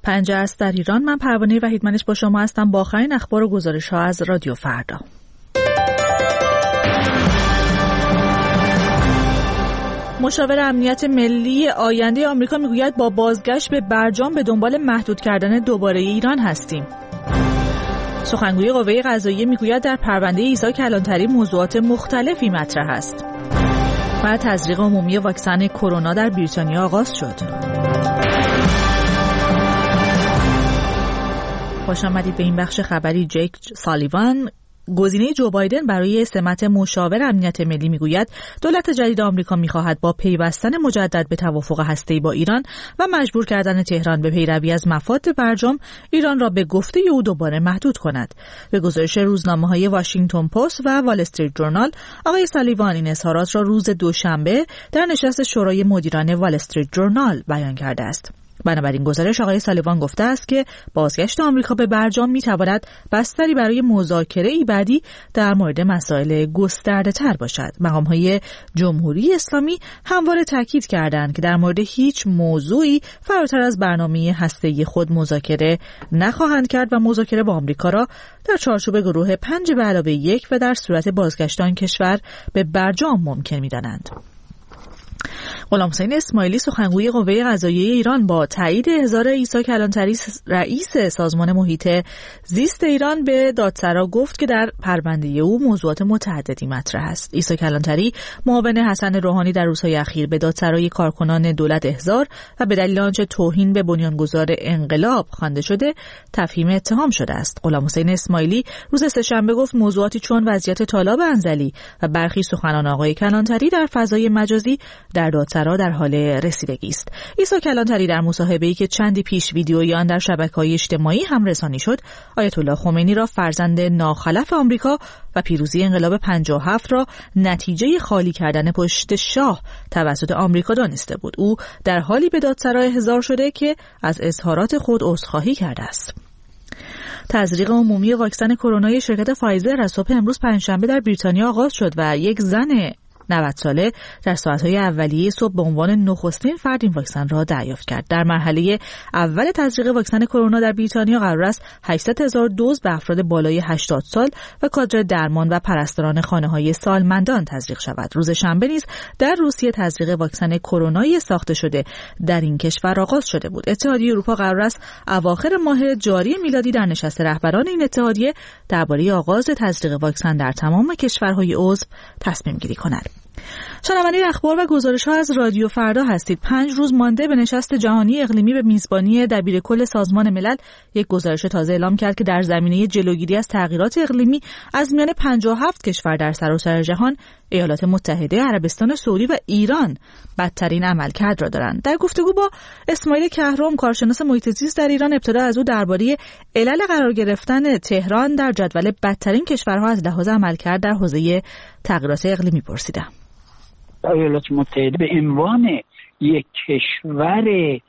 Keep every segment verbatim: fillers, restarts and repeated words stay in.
پنجه است در ایران. من پروانه وحیدمنش با شما هستم با آخرین اخبار و گزارش‌ها از رادیو فردا. مشاور امنیت ملی آینده آمریکا میگوید با بازگشت به برجام به دنبال محدود کردن دوباره ایران هستیم. سخنگوی قوه قضاییه میگوید در پرونده عیسی کلانتری موضوعات مختلفی مطرح است. و تزریق عمومی واکسن کرونا در بریتانیا آغاز شد. خوش آمدید به این بخش خبری. جیک سالیوان، گزینه جو بایدن برای سمت مشاور امنیت ملی، میگوید دولت جدید آمریکا میخواهد با پیوستن مجدد به توافق هسته‌ای با ایران و مجبور کردن تهران به پیروی از مفاد برجام ایران را به گفته او دوباره محدود کند. به گزارش روزنامه‌های واشنگتن پست و وال استریت جورنال، آقای سالیوان این اظهارات را روز دوشنبه در نشست شورای مدیران وال استریت جورنال بیان کرده است. بنابراین گزارش آقای سالیوان گفته است که بازگشت آمریکا به برجام میتواند بستری برای مذاکره بعدی در مورد مسائل گسترده تر باشد. مقام‌های جمهوری اسلامی همواره تاکید کردند که در مورد هیچ موضوعی فراتر از برنامه هسته‌ای خود مذاکره نخواهند کرد و مذاکره با آمریکا را در چارچوب گروه پنج به علاوه یک و در صورت بازگشت آن کشور به برجام ممکن می‌دانند. غلامحسین اسماعیلی، سخنگوی قوه قضاییه ایران، با تایید احضار عیسی کلانتری رئیس سازمان محیط زیست ایران به دادسرا گفت که در پرونده او موضوعات متعددی مطرح است. عیسی کلانتری معاون حسن روحانی در روزهای اخیر به دادسرای کارکنان دولت احضار و به دلیل آنچه توهین به بنیانگذار انقلاب خوانده شده تفهیم اتهام شده است. غلامحسین اسماعیلی روز سه‌شنبه گفت موضوعاتی چون وضعیت طالاب انزلی و برخی سخنان آقای کلانتری در فضای مجازی در دادسرا در حال رسیدگی است. عیسی کلانتری در مصاحبه‌ای که چندی پیش ویدیویی آن در شبکه‌های اجتماعی هم رسانی شد، آیت الله خمینی را فرزند ناخلف آمریکا و پیروزی انقلاب پنجاه و هفت را نتیجه خالی کردن پشت شاه توسط آمریکا دانسته بود. او در حالی به دادسرا احضار شده که از اظهارات خود عذرخواهی کرده است. تزریق عمومی واکسن کرونا شرکت فایزر از صبح امروز پنجشنبه در بریتانیا آغاز شد و یک زن نود ساله در ساعت‌های اولیه صبح به عنوان نخستین فرد این واکسن را دریافت کرد. در مرحله اول تزریق واکسن کرونا در بریتانیا قرار است هشتصد هزار دوز به افراد بالای هشتاد سال و کادر درمان و پرستاران خانه‌های سالمندان تزریق شود. روز شنبه نیز در روسیه تزریق واکسن کرونا ساخته شده در این کشور آغاز شده بود. اتحادیه اروپا قرار است اواخر ماه جاری میلادی در نشست رهبران این اتحادیه درباره آغاز تزریق واکسن در تمام کشورهای عضو تصمیم گیری کند. شنونده اخبار و گزارش‌ها از رادیو فردا هستید. پنج روز مانده به نشست جهانی اقلیمی به میزبانی دبیرکل سازمان ملل، یک گزارش تازه اعلام کرد که در زمینه جلوگیری از تغییرات اقلیمی از میان پنجاه و هفت کشور در سراسر جهان، ایالات متحده عربستان سعودی و ایران بدترین عملکرد را دارند. در گفتگو با اسماعیل کهرم، کارشناس محیط زیست در ایران، ابتدا از او درباره علل قرار گرفتن تهران در جدول بدترین کشورها از لحاظ عملکرد در حوزه تغییرات اقلیمی پرسیدم. ایالات متحده به عنوان یک کشور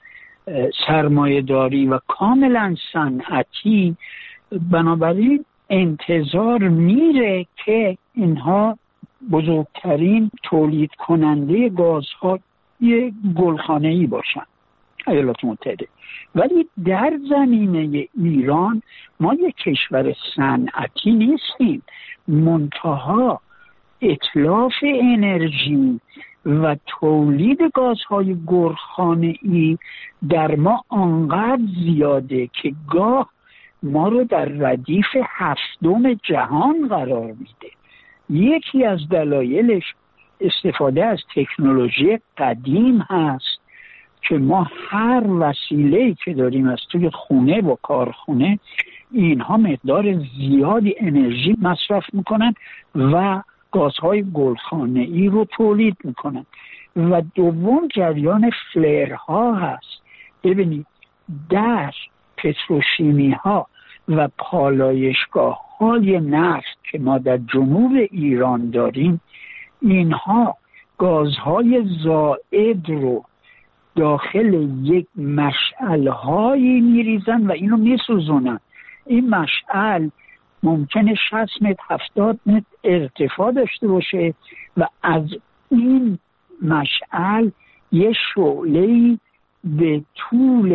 سرمایه‌داری و کاملا صنعتی، بنابراین انتظار میره که اینها بزرگترین تولید کننده گازها یک گلخانه‌ای باشن، ایالات متحده. ولی در زمینه ایران ما یک کشور صنعتی نیستیم، منتها اتلاف انرژی و تولید گازهای گلخانه‌ای در ما آنقدر زیاده که گاه ما رو در ردیف هفتم جهان قرار میده. یکی از دلایلش استفاده از تکنولوژی قدیم هست که ما هر وسیله‌ای که داریم از توی خونه و کارخونه، اینها مقدار زیادی انرژی مصرف میکنن و گازهای گلخانه‌ای رو تولید میکنن. و دوم جریان فلرها هست. ببینید در پتروشیمی ها و پالایشگاه های نفت که ما در جنوب ایران داریم، اینها گازهای زائد رو داخل یک مشعل‌هایی میریزن و اینو میسوزونن. این مشعل ممکنه شصت متر هفتاد متر ارتفاع داشته باشه و از این مشعل یه شعله‌ای به طول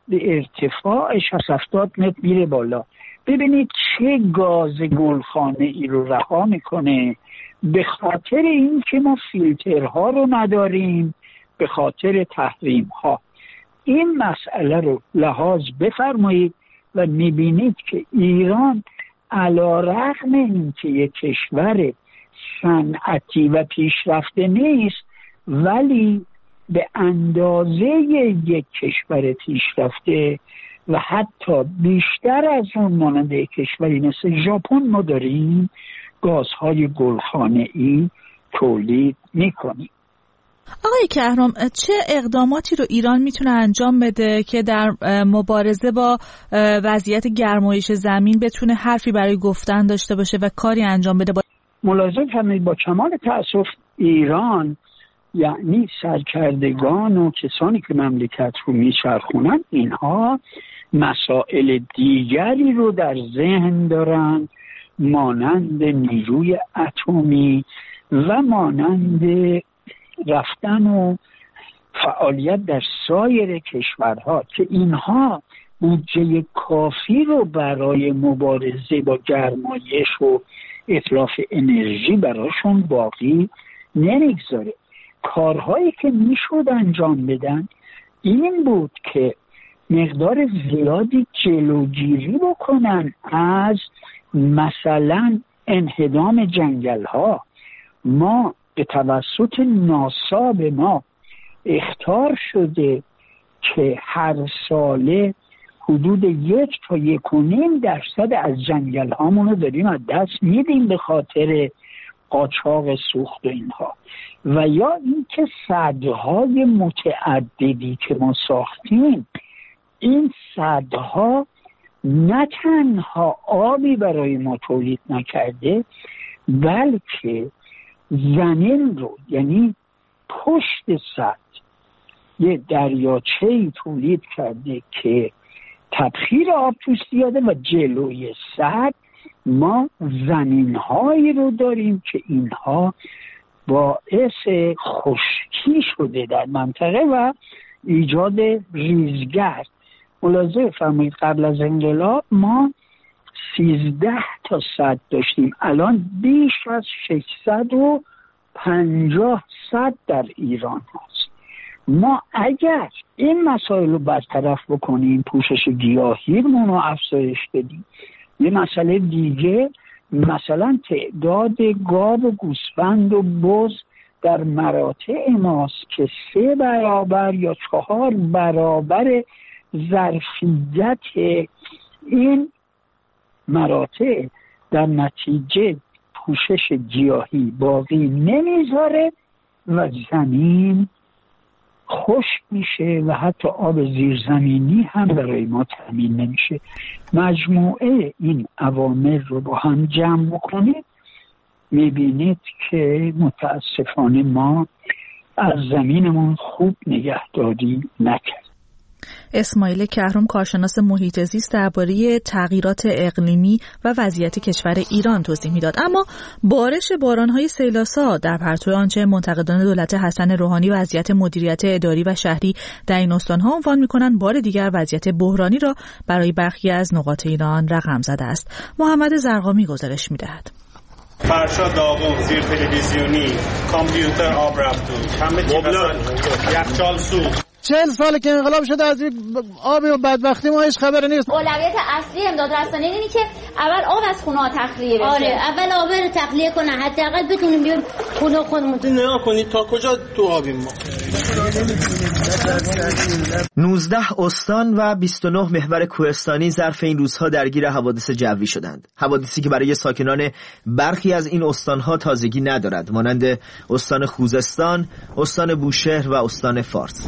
به ارتفاع شصت هفتاد متر میره بالا. ببینید چه گاز گلخانه ای رو رها میکنه، به خاطر این که ما فیلترها رو نداریم، به خاطر تحریم ها. این مسئله رو لحاظ بفرمایید و میبینید که ایران علی‌رغم این که یک کشور صنعتی و پیشرفته نیست، ولی به اندازه یک کشور پیشرفته و حتی بیشتر از اون مانند کشوری مثل ژاپن ما داریم گازهای گلخانه‌ای تولید میکنیم. آقای کهرام، چه اقداماتی رو ایران میتونه انجام بده که در مبارزه با وضعیت گرمایش زمین بتونه حرفی برای گفتن داشته باشه و کاری انجام بده؟ با ملاحظه فرمایید با کمال تأسف ایران، یعنی سرکردگان و کسانی که مملکت رو میچرخونن، اینها مسائل دیگری رو در ذهن دارن، مانند نیروی اتمی و مانند رفتن و فعالیت در سایر کشورها که اینها بودجه کافی رو برای مبارزه با گرمایش و اتلاف انرژی براشون باقی نمیگذاره. کارهایی که میشد انجام بدن این بود که مقدار زیادی جلوگیری بکنن از مثلا انهدام جنگل ها. ما به توسط ناسا به ما اخطار شده که هر ساله حدود یک تا یک و نیم درصد از جنگل هامون رو داریم از دست میدیم به خاطر قاچاق سوخت و اینها. و یا اینکه سدهای متعددی که ما ساختیم، این سدها نه تنها آبی برای ما تولید نکرده، بلکه زمین رو، یعنی پشت سد یه دریاچه‌ای تولید کرده که تبخیر آب توش زیاده و جلوی سد ما زمین‌هایی رو داریم که اینها باعث خشکی شده در منطقه و ایجاد ریزگرد. ملاحظه فرمایید قبل از انقلاب ما سیزده تا سد داشتیم، الان بیش از ششصد و پنجاه سد در ایران هست. ما اگر این مسائل رو برطرف بکنیم، پوشش گیاهیمون رو افزایش بدیم، یه مسئله دیگه مثلا تعداد گاو و گوسفند و بز در مراتع ماست که سه برابر یا چهار برابر ظرفیت این مراتع در نتیجه پوشش گیاهی باقی نمیذاره و زمین خشک میشه و حتی آب زیرزمینی هم برای ما تامین نمیشه. مجموعه این عوامل رو با هم جمع بکنید، میبینید که متاسفانه ما از زمینمون خوب نگهداری نکرد. اسماعیل کهرم، کارشناس محیط زیست، درباره تغییرات اقلیمی و وضعیت کشور ایران توضیح میداد. اما بارش باران‌های سیلاسا در پرتو آنچه منتقدان دولت حسن روحانی وضعیت مدیریت اداری و شهری در این استان‌ها عنوان می‌کنند، بار دیگر وضعیت بحرانی را برای برخی از نقاط ایران رقم زده است. محمد زرقامی گزارش می‌دهد. فرشاد داغون، زیر تلویزیونی، کامپیوتر آب رفت و همه چی مثلا یخچال سوخت. چهل ساله که انقلاب شده از آب و بدبختی ما هیچ خبری نیست. اولویت اصلی امداد رسانی اینه که اول آب از خونه ها تخلیه بشه. آره اول آب رو تخلیه کنن، حداقل بتونیم بیایم خونه خودمون. نه کنید تا کجا تو آبیم ما. نوزده استان و بیست و نه محور کوهستانی ظرف این روزها درگیر حوادث جوی شدند. حوادثی که برای ساکنان برخی از این استانها تازگی ندارد، مانند استان خوزستان، استان بوشهر و استان فارس.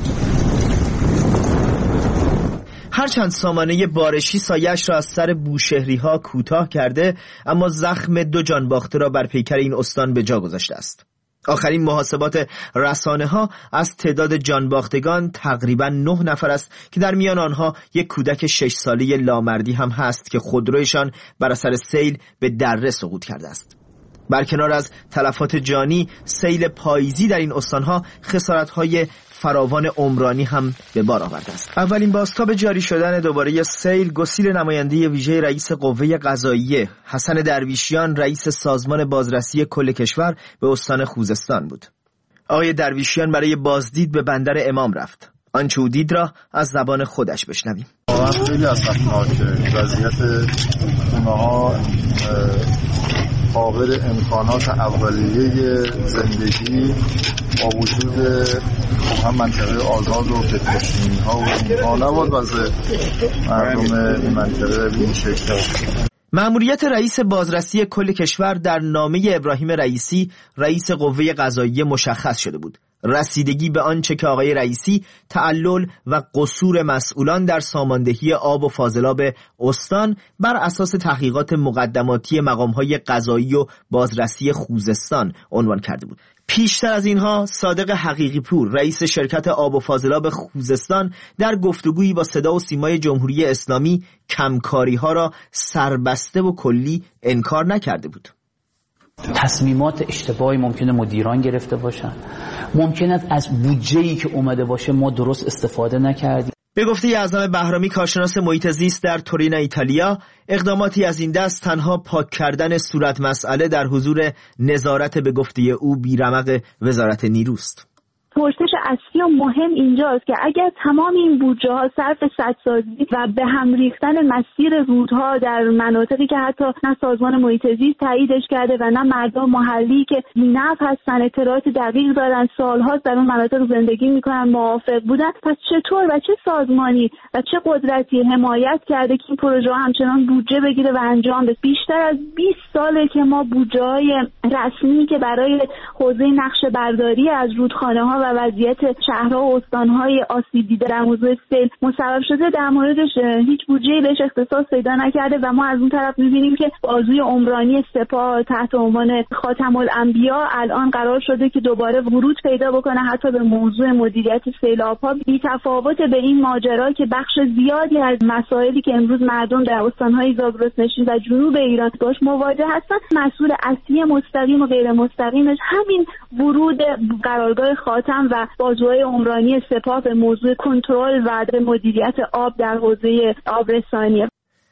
هرچند سامانه بارشی سایش را از سر بوشهری ها کوتاه کرده، اما زخم دو جانباخته را بر پیکر این استان به جا گذاشته است. آخرین محاسبات رسانه ها از تعداد جانباختگان تقریبا نه نفر است که در میان آنها یک کودک شش ساله لامردی هم هست که خودرویشان بر اثر سیل به دره سقوط کرده است. برکنار از تلفات جانی، سیل پاییزی در این استانها خسارت‌های فراوان عمرانی هم به بار آورده است. اولین بازتاب جاری شدن دوباره سیل گسیل نماینده ویژه رئیس قوه قضاییه حسن درویشیان رئیس سازمان بازرسی کل کشور به استان خوزستان بود. آقای درویشیان برای بازدید به بندر امام رفت. آنچه او دید را از زبان خودش بشنویم. واقعا خیلی اسفناکه وضعیت خونه‌ها، قابل امکانات اولیه زندگی با وجود هم منطقه آزاد و پتروشیمی ها و اینها نباید وضع مردم این منطقه به این شکل. مأموریت رئیس بازرسی کل کشور در نامه ابراهیم رئیسی رئیس قوه قضاییه مشخص شده بود. رسیدگی به آنچه که آقای رئیسی تعلل و قصور مسئولان در ساماندهی آب و فاضلاب استان بر اساس تحقیقات مقدماتی مقام‌های قضایی و بازرسی خوزستان عنوان کرده بود. پیشتر از اینها صادق حقیقی پور رئیس شرکت آب و فاضلاب خوزستان در گفتگویی با صدا و سیمای جمهوری اسلامی کمکاری‌ها را سربسته و کلی انکار نکرده بود. تصمیمات اشتباهی ممکنه مدیران گرفته باشن، ممکنه از بودجه‌ای که اومده باشه ما درست استفاده نکردیم. به گفته اعظم بهرامی کارشناس محیط زیست در تورین ایتالیا، اقداماتی از این دست تنها پاک کردن صورت مسئله در حضور نظارت به گفته او بیرمق وزارت نیروست. پرسش اصلی و مهم اینجاست که اگر تمام این بودجه ها صرف سدسازی و به هم ریختن مسیر رودها در مناطقی که حتی نه سازمان محیط زیست تاییدش کرده و نه مردم محلی که بی‌نفع هستن، اطلاعات دقیق دارن، سال‌هاست در اون مناطق زندگی میکنن، موافق بودن، پس چطور و چه سازمانی و چه قدرتی حمایت کرده که این پروژه ها همچنان بودجه بگیره و انجام بشه؟ بیشتر از بیست ساله که ما بودجه های رسمی که برای حوزه نقشه برداری از رودخانه ها و وضعیت شهرها و استانهای آسیب دیده در موضوع سیل مصوب شده در موردش هیچ بودجه‌ای بهش اختصاص پیدا نکرده و ما از اون طرف می‌بینیم که بازوی عمرانی سپاه تحت عنوان خاتم الانبیا الان قرار شده که دوباره ورود پیدا بکنه حتی به موضوع مدیریت سیلاب‌ها، بی‌تفاوت به این ماجرا که بخش زیادی از مسائلی که امروز مردم در استانهای زاگرس نشین و جنوب ایران باش مواجه هستن، مسئول اصلی مستقیم و غیر مستقیمش همین ورود قرارگاه خاتم و بازوهای عمرانی سپاه به موضوع کنترل و مدیریت آب در حوزه آبرسانی.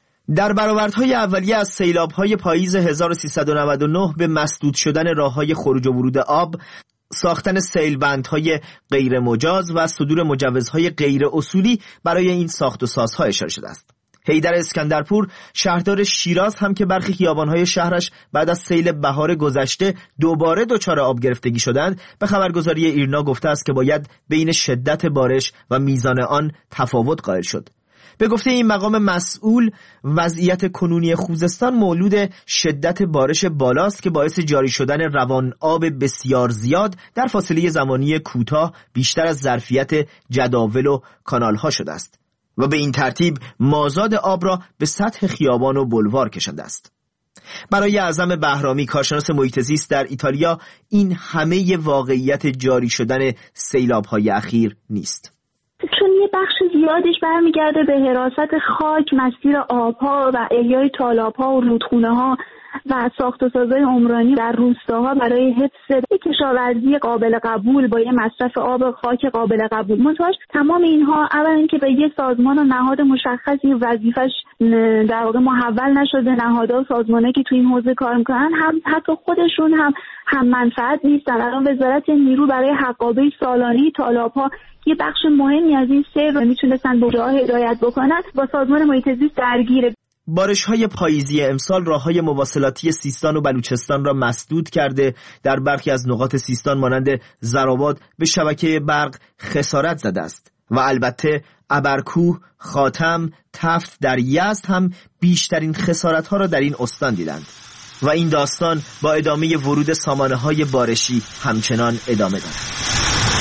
در برآوردهای اولیه از سیلاب‌های پاییز هزار و سیصد و نود و نه به مسدود شدن راه‌های خروج و ورود آب، ساختن سیلبندهای غیر مجاز و صدور مجوزهای غیر اصولی برای این ساخت و سازها اشاره شده است. حیدر اسکندرپور شهردار شیراز هم که برخی خیابان‌های شهرش بعد از سیل بهار گذشته دوباره دچار آب گرفتگی شدند، به خبرگزاری ایرنا گفته است که باید بین شدت بارش و میزان آن تفاوت قائل شد. به گفته این مقام مسئول، وضعیت کنونی خوزستان مولود شدت بارش بالاست که باعث جاری شدن روان آب بسیار زیاد در فاصله زمانی کوتاه بیشتر از ظرفیت جداول و کانال‌ها شده است و به این ترتیب مازاد آب را به سطح خیابان و بلوار کشنده است. برای اعظم بهرامی کارشناس محیط زیست در ایتالیا، این همه واقعیت جاری شدن سیلاب‌های اخیر نیست. چون یه بخش زیادش برمیگرده به حراست خاک، مسیر آبها و احیای تالاب‌ها و رودخونه‌ها و ساخت و سازهای عمرانی در روستاها برای حفظ کشاورزی قابل قبول با یه مصرف آب خاک قابل قبول. منتهاش تمام اینها اولا اینکه به یه سازمان و نهاد مشخصی وظیفش در واقع محول نشده، نهادها و سازمانایی که تو این حوزه کار میکنن هم حتی خودشون هم هم منفعت نیستن. الان وزارت نیرو برای حقابه سالانه تالاب‌ها یه بخش مهمی از این سیر رو میتونستن به جای هدایت بکنن، با سازمان محیط زیست درگیره. بارش‌های پاییزی امسال راه‌های مواصلاتی سیستان و بلوچستان را مسدود کرده، در برخی از نقاط سیستان مانند زرآباد به شبکه برق خسارت زده است و البته ابرکوه، خاتم، تفت در یزد هم بیشترین خسارت‌ها را در این استان دیدند و این داستان با ادامه ورود سامانه‌های بارشی همچنان ادامه دارد.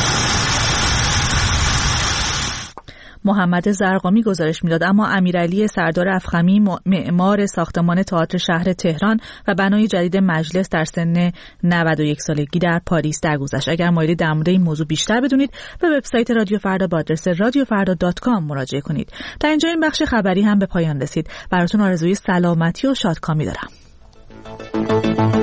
محمد زرقامی گزارش میداد. اما امیرعلی سردار افخمی معمار ساختمان تئاتر شهر تهران و بنای جدید مجلس در سن نود و یک سالگی در پاریس درگذشت. اگر مایلی در مورد این موضوع بیشتر بدونید به وبسایت رادیو فردا با آدرس رادیو فردا دات کام مراجعه کنید. در اینجا این بخش خبری هم به پایان رسید. براتون آرزوی سلامتی و شادکامی دارم.